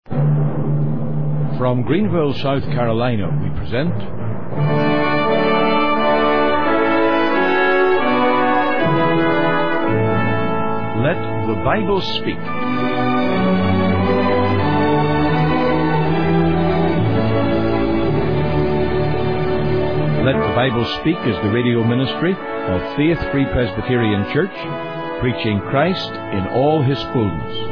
From Greenville, South Carolina, we present Let the Bible Speak. Let the Bible Speak is the radio ministry of Faith Free Presbyterian Church, preaching Christ in all His fullness.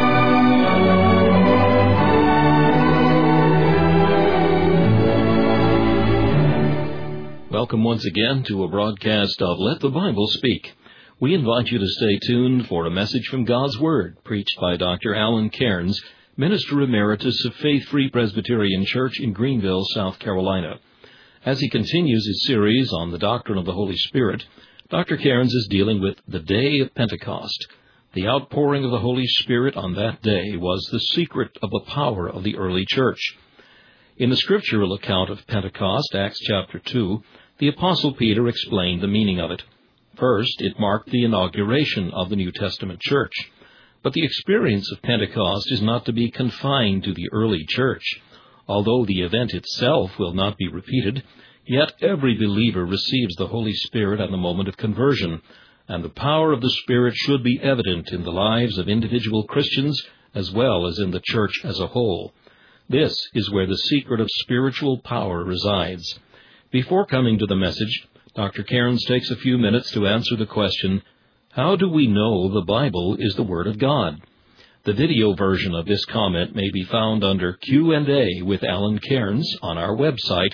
Welcome once again to a broadcast of Let the Bible Speak. We invite you to stay tuned for a message from God's Word, preached by Dr. Alan Cairns, Minister Emeritus of Faith Free Presbyterian Church in Greenville, South Carolina. As he continues his series on the doctrine of the Holy Spirit, Dr. Cairns is dealing with the day of Pentecost. The outpouring of the Holy Spirit on that day was the secret of the power of the early church. In the scriptural account of Pentecost, Acts chapter 2, the Apostle Peter explained the meaning of it. First, it marked the inauguration of the New Testament church. But the experience of Pentecost is not to be confined to the early church. Although the event itself will not be repeated, yet every believer receives the Holy Spirit at the moment of conversion, and the power of the Spirit should be evident in the lives of individual Christians as well as in the church as a whole. This is where the secret of spiritual power resides. Before coming to the message, Dr. Cairns takes a few minutes to answer the question, how do we know the Bible is the Word of God? The video version of this comment may be found under Q&A with Alan Cairns on our website,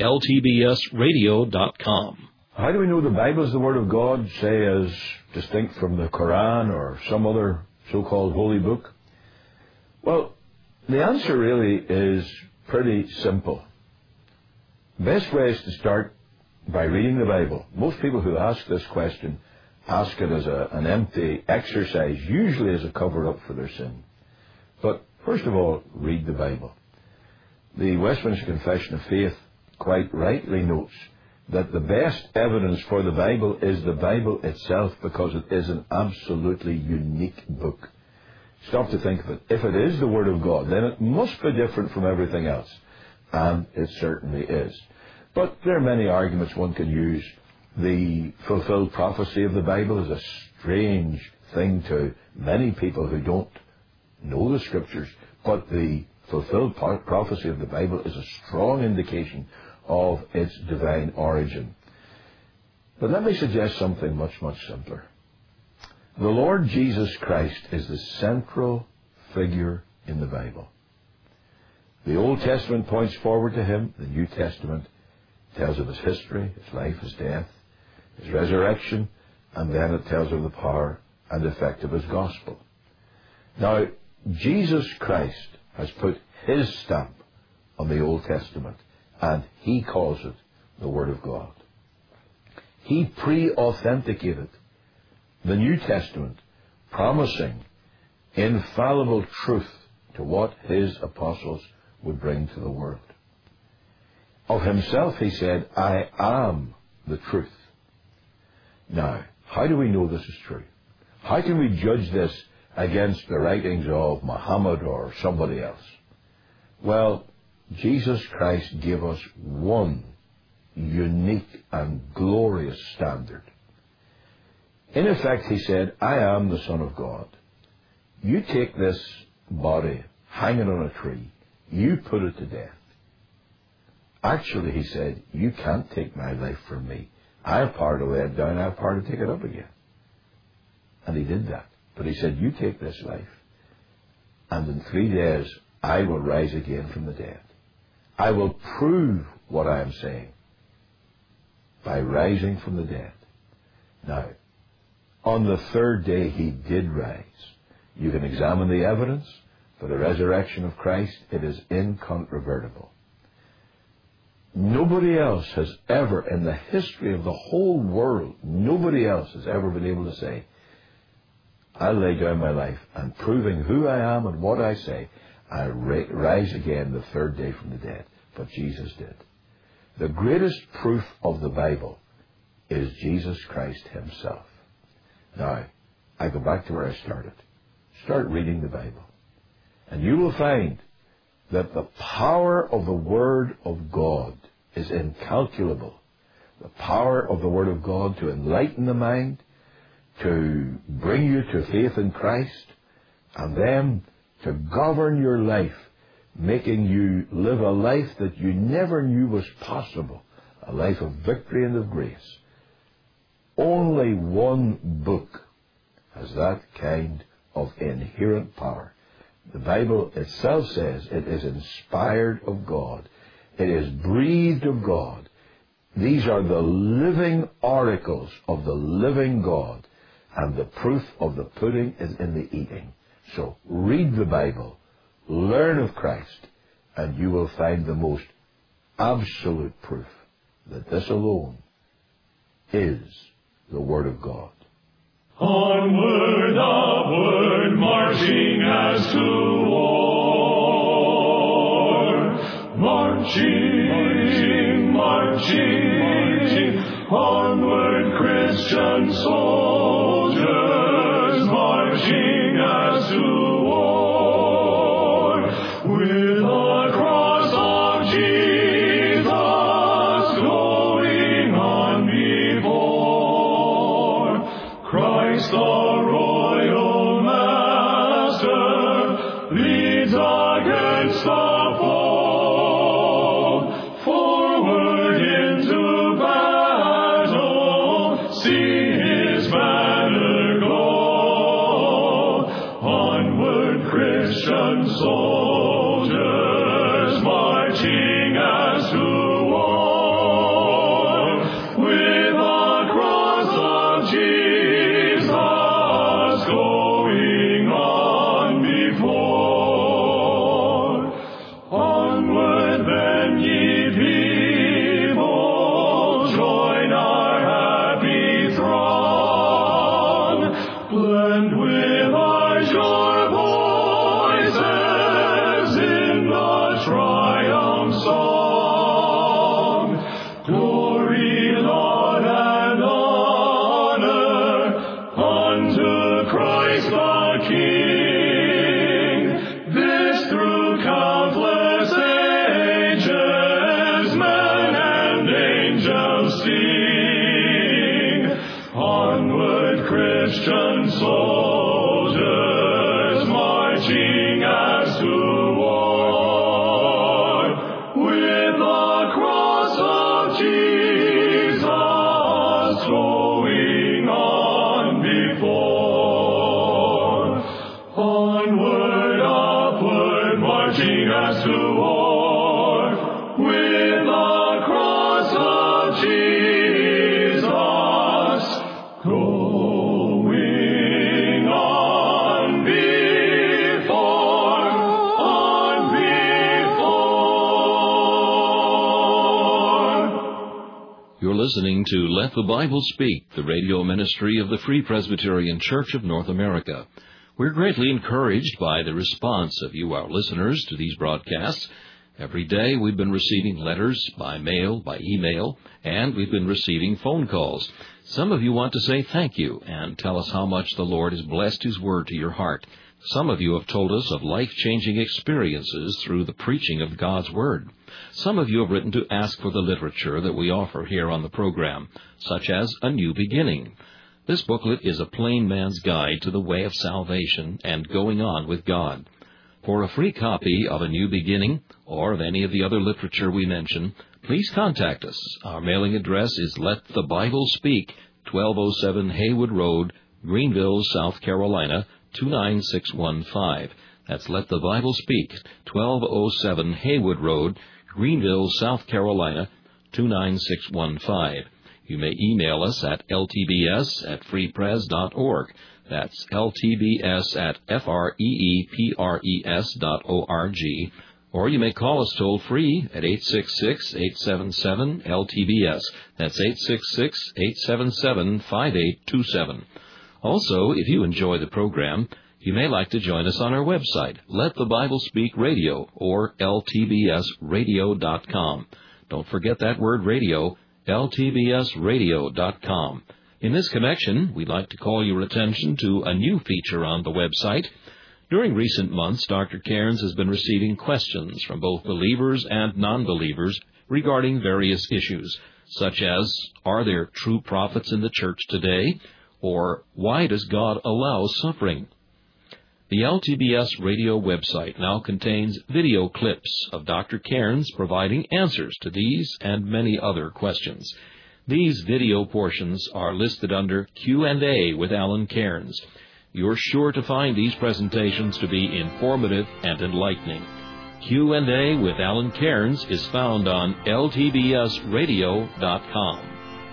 ltbsradio.com. How do we know the Bible is the Word of God, say as distinct from the Quran or some other so-called holy book? Well, the answer really is pretty simple. The best way is to start by reading the Bible. Most people who ask this question ask it as an empty exercise, usually as a cover-up for their sin. But first of all, read the Bible. The Westminster Confession of Faith quite rightly notes that the best evidence for the Bible is the Bible itself, because it is an absolutely unique book. Stop to think of it. If it is the Word of God, then it must be different from everything else. And it certainly is. But there are many arguments one can use. The fulfilled prophecy of the Bible is a strange thing to many people who don't know the Scriptures. But the fulfilled prophecy of the Bible is a strong indication of its divine origin. But let me suggest something much, much simpler. The Lord Jesus Christ is the central figure in the Bible. The Old Testament points forward to Him. The New Testament tells of His history, His life, His death, His resurrection, and then it tells of the power and effect of His gospel. Now, Jesus Christ has put His stamp on the Old Testament, and He calls it the Word of God. He pre-authenticated the New Testament, promising infallible truth to what His apostles would bring to the world. Of Himself He said, I am the truth. Now, how do we know this is true? How can we judge this against the writings of Muhammad or somebody else? Well, Jesus Christ gave us one unique and glorious standard. In effect, He said, I am the Son of God. You take this body hanging on a tree, you put it to death. Actually, He said, you can't take my life from me. I have power to lay it down, I have power to take it up again. And He did that. But He said, you take this life, and in 3 days I will rise again from the dead. I will prove what I am saying by rising from the dead. Now, on the third day He did rise. You can examine the evidence for the resurrection of Christ. It is incontrovertible. Nobody else has ever, in the history of the whole world, nobody else has ever been able to say, I'll lay down my life, and proving who I am and what I say, I'll rise again the third day from the dead. But Jesus did. The greatest proof of the Bible is Jesus Christ Himself. Now, I go back to where I started. Start reading the Bible. And you will find that the power of the Word of God is incalculable. The power of the Word of God to enlighten the mind, to bring you to faith in Christ, and then to govern your life, making you live a life that you never knew was possible, a life of victory and of grace. Only one book has that kind of inherent power. The Bible itself says it is inspired of God. It is breathed of God. These are the living oracles of the living God, and the proof of the pudding is in the eating. So read the Bible, learn of Christ, and you will find the most absolute proof that this alone is the Word of God. Onward, upward, marching as to war. Marching, marching, onward, Christian soldiers, marching as to war. With the cross of Jesus going on before, Christ the royal master leads against the foe. Forward into battle, see his banner glow. Onward, Christian soldiers, marching as to war. With the cross of Jesus going on before. Onward then, ye people, join our happy throng. Blend with our sure voices in the triumph song. Glory, laud, and honor unto Christ the King. This through countless ages, men and angels sing. Onward, Christian soldiers, marching as to war. With the cross of Jesus going on before. Onward, upward, marching as to war. With the cross of Jesus going on before. You're listening to Let the Bible Speak, the radio ministry of the Free Presbyterian Church of North America. We're greatly encouraged by the response of you, our listeners, to these broadcasts. Every day we've been receiving letters by mail, by email, and we've been receiving phone calls. Some of you want to say thank you and tell us how much the Lord has blessed His Word to your heart. Some of you have told us of life-changing experiences through the preaching of God's Word. Some of you have written to ask for the literature that we offer here on the program, such as A New Beginning. This booklet is a plain man's guide to the way of salvation and going on with God. For a free copy of A New Beginning or of any of the other literature we mention, please contact us. Our mailing address is Let the Bible Speak, 1207 Haywood Road, Greenville, South Carolina, 29615. That's Let the Bible Speak, 1207 Haywood Road, Greenville, South Carolina, 29615. You may email us at ltbs@freepres.org. That's ltbs@freepres.org. Or you may call us toll-free at 866-877-LTBS. That's 866-877-5827. Also, if you enjoy the program, you may like to join us on our website, Let the Bible Speak Radio, or ltbsradio.com. Don't forget that word radio, ltbsradio.com. In this connection, we'd like to call your attention to a new feature on the website. During recent months, Dr. Cairns has been receiving questions from both believers and non-believers regarding various issues, such as, are there true prophets in the church today? Or, why does God allow suffering? The LTBS radio website now contains video clips of Dr. Cairns providing answers to these and many other questions. These video portions are listed under Q&A with Alan Cairns. You're sure to find these presentations to be informative and enlightening. Q&A with Alan Cairns is found on ltbsradio.com.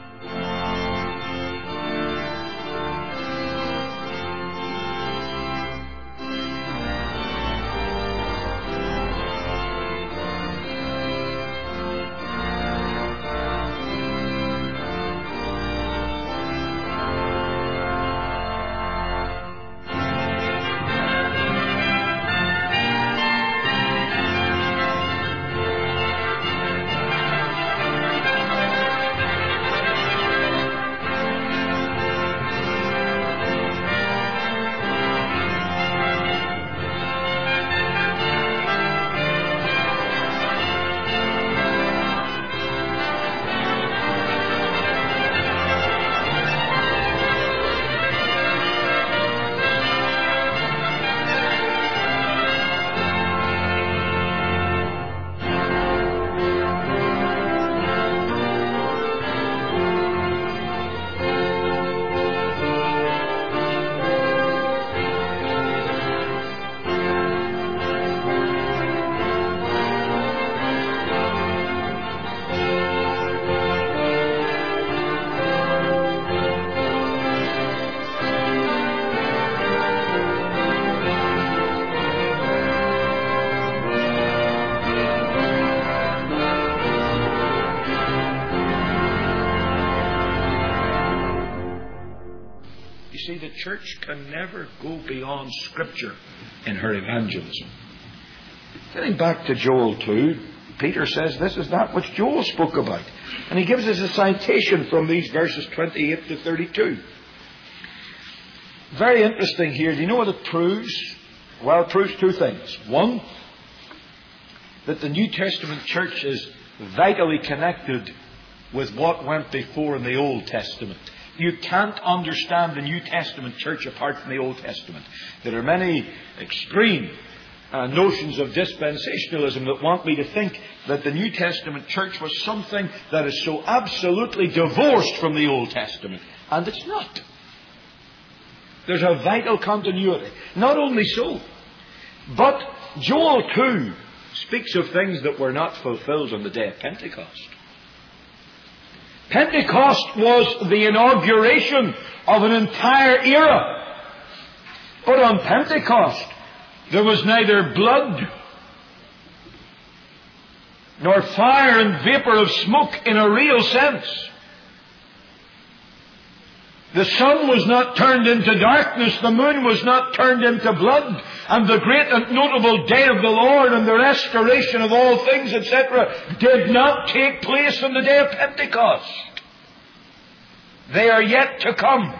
See, the church can never go beyond Scripture in her evangelism. Getting back to Joel 2, Peter says this is that which Joel spoke about. And he gives us a citation from these verses 28 to 32. Very interesting here. Do you know what it proves? Well, it proves two things. One, that the New Testament church is vitally connected with what went before in the Old Testament. You can't understand the New Testament church apart from the Old Testament. There are many extreme notions of dispensationalism that want me to think that the New Testament church was something that is so absolutely divorced from the Old Testament. And it's not. There's a vital continuity. Not only so, but Joel 2 speaks of things that were not fulfilled on the day of Pentecost. Pentecost was the inauguration of an entire era. But on Pentecost, there was neither blood nor fire and vapor of smoke in a real sense. The sun was not turned into darkness, the moon was not turned into blood, and the great and notable day of the Lord and the restoration of all things, etc., did not take place on the day of Pentecost. They are yet to come.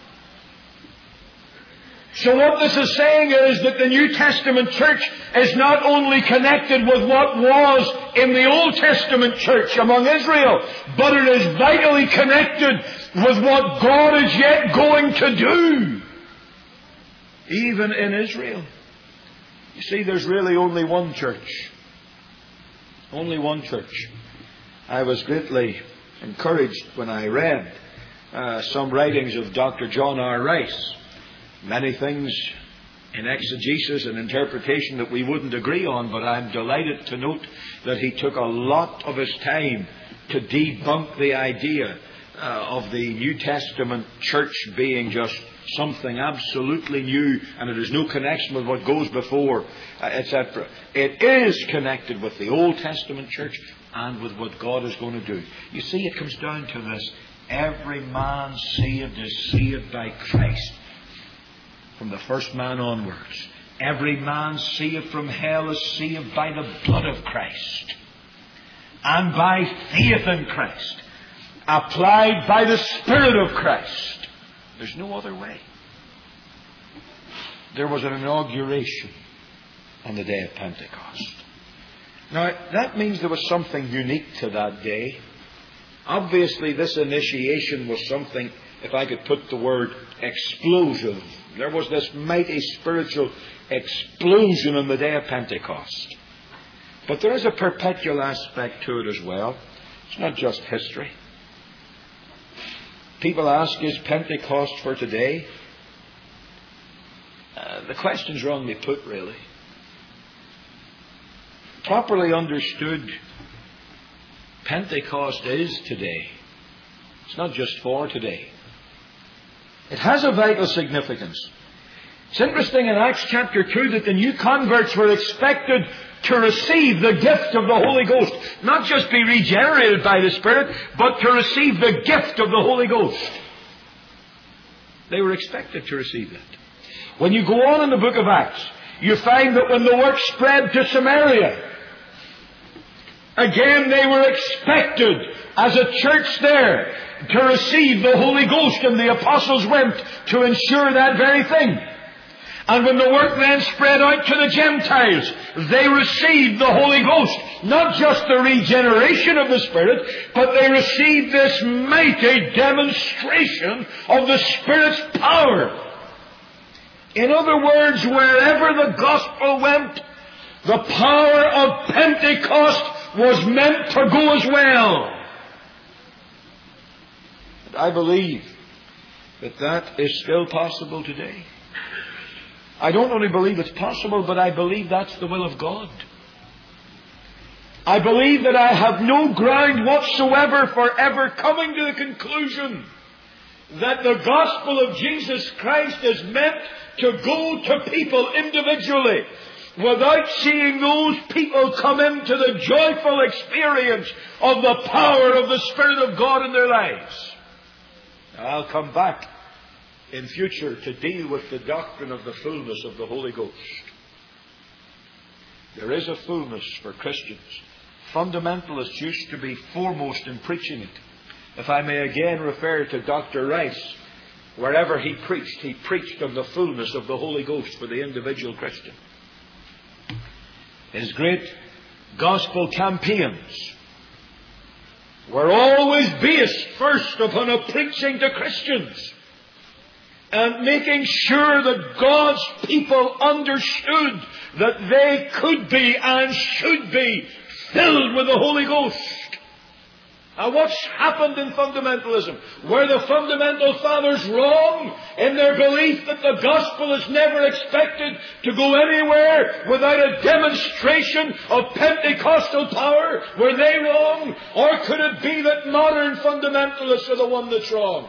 So what this is saying is that the New Testament church is not only connected with what was in the Old Testament church among Israel, but it is vitally connected with what God is yet going to do, even in Israel. You see, there's really only one church. Only one church. I was greatly encouraged when I read some writings of Dr. John R. Rice. Many things in exegesis and interpretation that we wouldn't agree on, but I'm delighted to note that he took a lot of his time to debunk the idea of the New Testament church being just something absolutely new and it has no connection with what goes before, etc. It is connected with the Old Testament church and with what God is going to do. You see, it comes down to this. Every man saved is saved by Christ. From the first man onwards. Every man saved from hell is saved by the blood of Christ. And by faith in Christ. Applied by the Spirit of Christ. There's no other way. there was an inauguration on the day of Pentecost. Now, that means there was something unique to that day. Obviously, this initiation was something, if I could put the word, explosive. There was this mighty spiritual explosion on the day of Pentecost. But there is a perpetual aspect to it as well. It's not just history. People ask, is Pentecost for today? The question's wrongly put, really. Properly understood, Pentecost is today. It's not just for today. It has a vital significance. It's interesting in Acts chapter 2 that the new converts were expected to receive the gift of the Holy Ghost. Not just be regenerated by the Spirit, but to receive the gift of the Holy Ghost. They were expected to receive that. When you go on in the book of Acts, you find that when the work spread to Samaria, again they were expected as a church there to receive the Holy Ghost, and the apostles went to ensure that very thing. And when the work then spread out to the Gentiles, they received the Holy Ghost. Not just the regeneration of the Spirit, but they received this mighty demonstration of the Spirit's power. In other words, wherever the gospel went, the power of Pentecost was meant to go as well. And I believe that that is still possible today. I don't only believe it's possible, but I believe that's the will of God. I believe that I have no ground whatsoever for ever coming to the conclusion that the gospel of Jesus Christ is meant to go to people individually without seeing those people come into the joyful experience of the power of the Spirit of God in their lives. Now, I'll come back in future to deal with the doctrine of the fullness of the Holy Ghost. There is a fullness for Christians. Fundamentalists used to be foremost in preaching it. If I may again refer to Dr. Rice, wherever he preached on the fullness of the Holy Ghost for the individual Christian. His great gospel campaigns were always based first upon a preaching to Christians and making sure that God's people understood that they could be and should be filled with the Holy Ghost. Now, what's happened in fundamentalism? Were the fundamental fathers wrong in their belief that the gospel is never expected to go anywhere without a demonstration of Pentecostal power? Were they wrong? Or could it be that modern fundamentalists are the one that's wrong?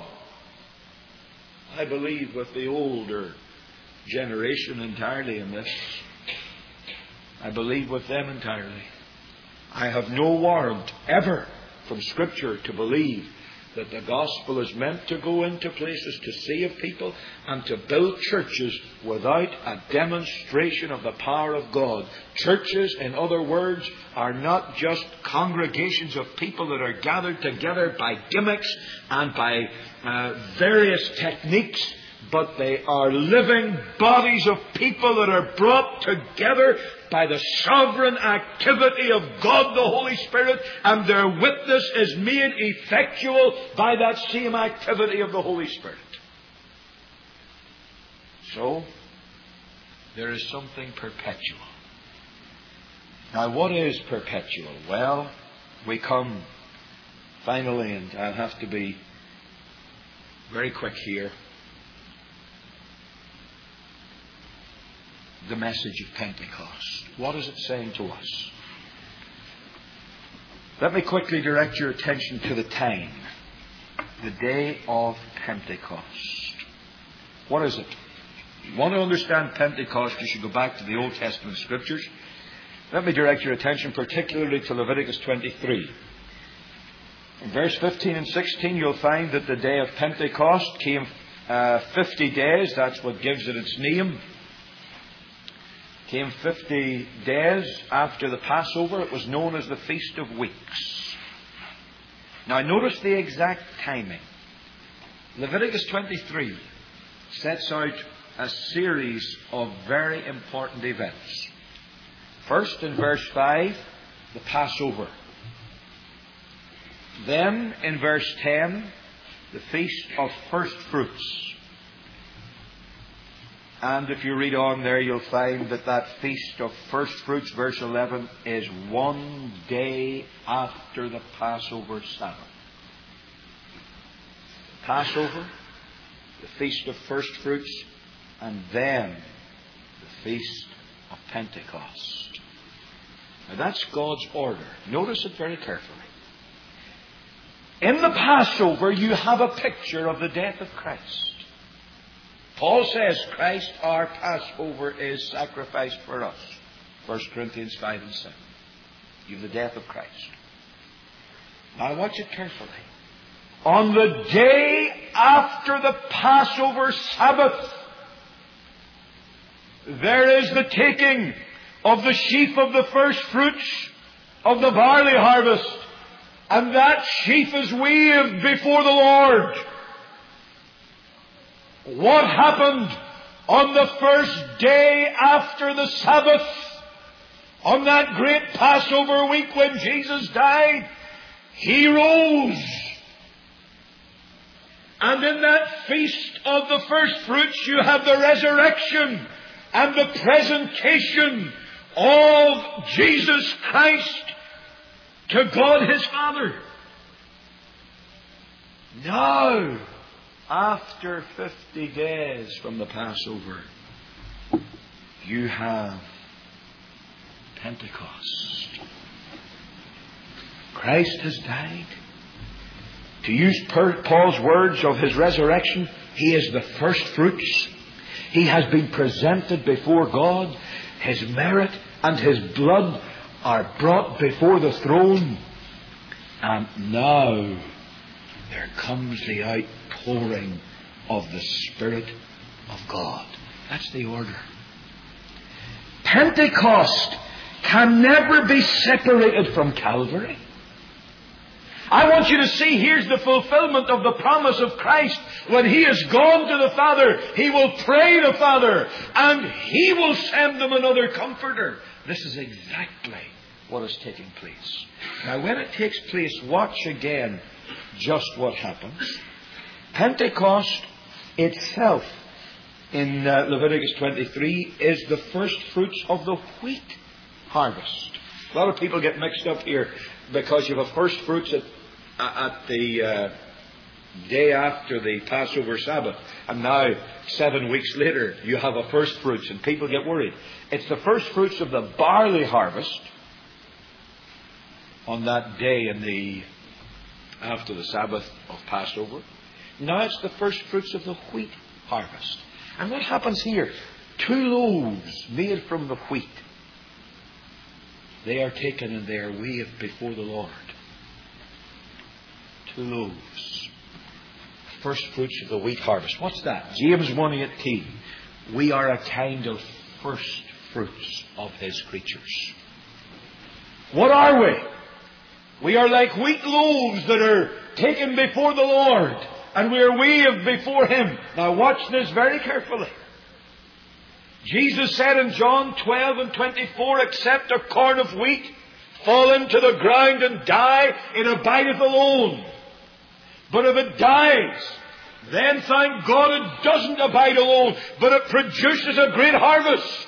I believe with the older generation entirely in this. I believe with them entirely. I have no warrant ever from Scripture to believe that the gospel is meant to go into places to save people and to build churches without a demonstration of the power of God. Churches, in other words, are not just congregations of people that are gathered together by gimmicks and by various techniques, but they are living bodies of people that are brought together by the sovereign activity of God the Holy Spirit, and their witness is made effectual by that same activity of the Holy Spirit. So, there is something perpetual. Now, what is perpetual? Well, we come finally, and I'll have to be very quick here, the message of Pentecost. What is it saying to us? Let me quickly direct your attention to the time. The day of Pentecost. What is it? If you want to understand Pentecost, you should go back to the Old Testament Scriptures. Let me direct your attention particularly to Leviticus 23. In verse 15 and 16, you'll find that the day of Pentecost came 50 days. That's what gives it its name. Came 50 days after the Passover. It was known as the Feast of Weeks. Now notice the exact timing. Leviticus 23 sets out a series of very important events. First, in verse 5, the Passover. Then, in verse 10, the Feast of First Fruits. And if you read on there, you'll find that Feast of First Fruits, verse 11, is one day after the Passover Sabbath. Passover, the Feast of First Fruits, and then the Feast of Pentecost. Now that's God's order. Notice it very carefully. In the Passover, you have a picture of the death of Christ. Paul says Christ, our Passover, is sacrificed for us. 1 Corinthians 5 and 7. You have the death of Christ. Now watch it carefully. On the day after the Passover Sabbath, there is the taking of the sheaf of the first fruits of the barley harvest. And that sheaf is waved before the Lord. What happened on the first day after the Sabbath? On that great Passover week when Jesus died, He rose. And in that feast of the first fruits, you have the resurrection and the presentation of Jesus Christ to God His Father. Now, after 50 days from the Passover, you have Pentecost. Christ has died. To use Paul's words of His resurrection, He is the first fruits. He has been presented before God. His merit and His blood are brought before the throne. And now there comes the outpouring of the Spirit of God. That's the order. Pentecost can never be separated from Calvary. I want you to see, here's the fulfillment of the promise of Christ. When He has gone to the Father, He will pray the Father, and He will send them another Comforter. This is exactly what is taking place. Now, when it takes place, watch again just what happens. Pentecost itself, in Leviticus 23, is the first fruits of the wheat harvest. A lot of people get mixed up here because you have a first fruits at the day after the Passover Sabbath, and now 7 weeks later you have a first fruits, and people get worried. It's the first fruits of the barley harvest on that day after the Sabbath of Passover. Now it's the first fruits of the wheat harvest. And what happens here? 2 loaves made from the wheat. They are taken and they are waved before the Lord. 2 loaves. First fruits of the wheat harvest. What's that? James 1:18. We are a kind of first fruits of His creatures. What are we? We are like wheat loaves that are taken before the Lord, and we are waved before Him. Now watch this very carefully. Jesus said in John 12 and 24, except a corn of wheat fall into the ground and die, it abideth alone. But if it dies, then thank God it doesn't abide alone, but it produces a great harvest.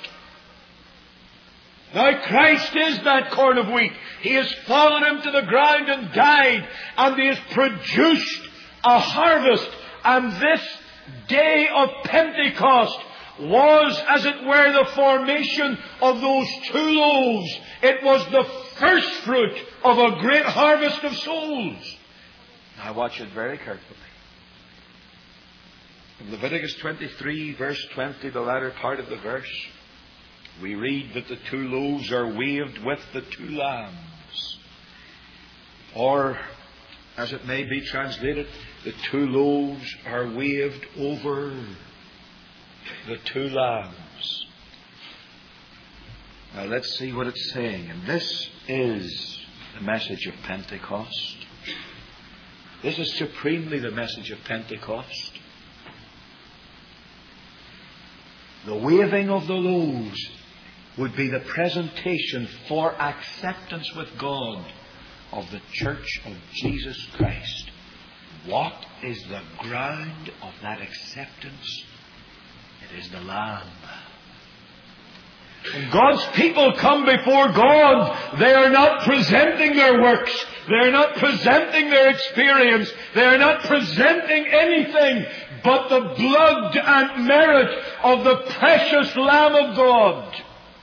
Now Christ is that corn of wheat. He has fallen into the ground and died, and He has produced a harvest. And this day of Pentecost was, as it were, the formation of those 2 loaves. It was the first fruit of a great harvest of souls. Now watch it very carefully. In Leviticus 23, verse 20, the latter part of the verse, we read that the 2 loaves are waved with the 2 lambs. Or, as it may be translated, the 2 loaves are waved over the 2 lambs. Now let's see what it's saying. And this is the message of Pentecost. This is supremely the message of Pentecost. The waving of the loaves would be the presentation for acceptance with God of the church of Jesus Christ. What is the ground of that acceptance? It is the Lamb. When God's people come before God, they are not presenting their works. They are not presenting their experience. They are not presenting anything but the blood and merit of the precious Lamb of God.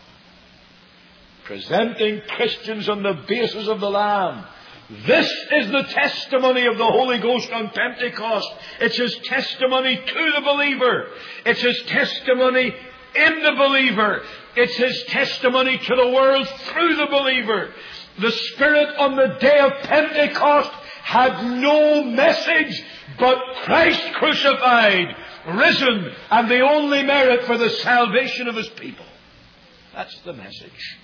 Presenting Christians on the basis of the Lamb. This is the testimony of the Holy Ghost on Pentecost. It's His testimony to the believer. It's His testimony in the believer. It's His testimony to the world through the believer. The Spirit on the day of Pentecost had no message but Christ crucified, risen, and the only merit for the salvation of His people. That's the message.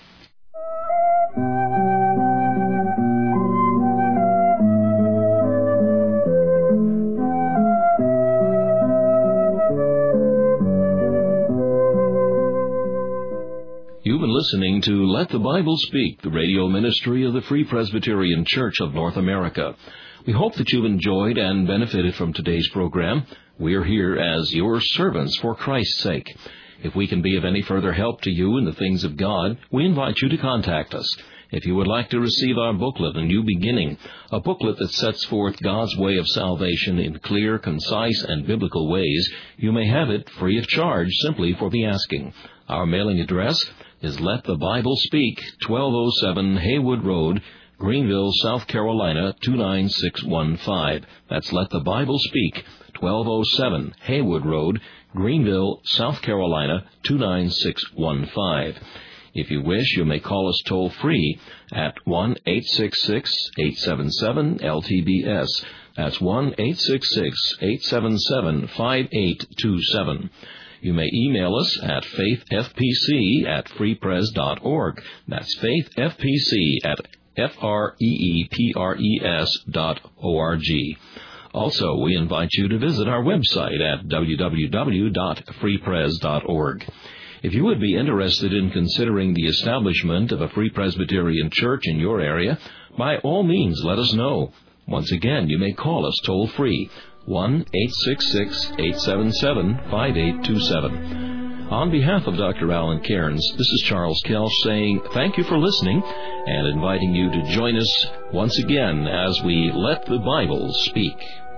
You've been listening to Let the Bible Speak, the radio ministry of the Free Presbyterian Church of North America. We hope that you've enjoyed and benefited from today's program. We are here as your servants for Christ's sake. If we can be of any further help to you in the things of God, we invite you to contact us. If you would like to receive our booklet, A New Beginning, a booklet that sets forth God's way of salvation in clear, concise, and biblical ways, you may have it free of charge simply for the asking. Our mailing address is Let the Bible Speak, 1207 Haywood Road, Greenville, South Carolina, 29615. That's Let the Bible Speak, 1207 Haywood Road, Greenville, South Carolina, 29615. If you wish, you may call us toll-free at 1-866-877-LTBS. That's 1-866-877-5827. You may email us at faithfpc@freepres.org. That's faithfpc@freepres.org. Also, we invite you to visit our website at www.freepres.org. If you would be interested in considering the establishment of a Free Presbyterian Church in your area, by all means let us know. Once again, you may call us toll-free, 1-866-877-5827. On behalf of Dr. Alan Cairns, this is Charles Kelch saying thank you for listening and inviting you to join us once again as we let the Bible speak.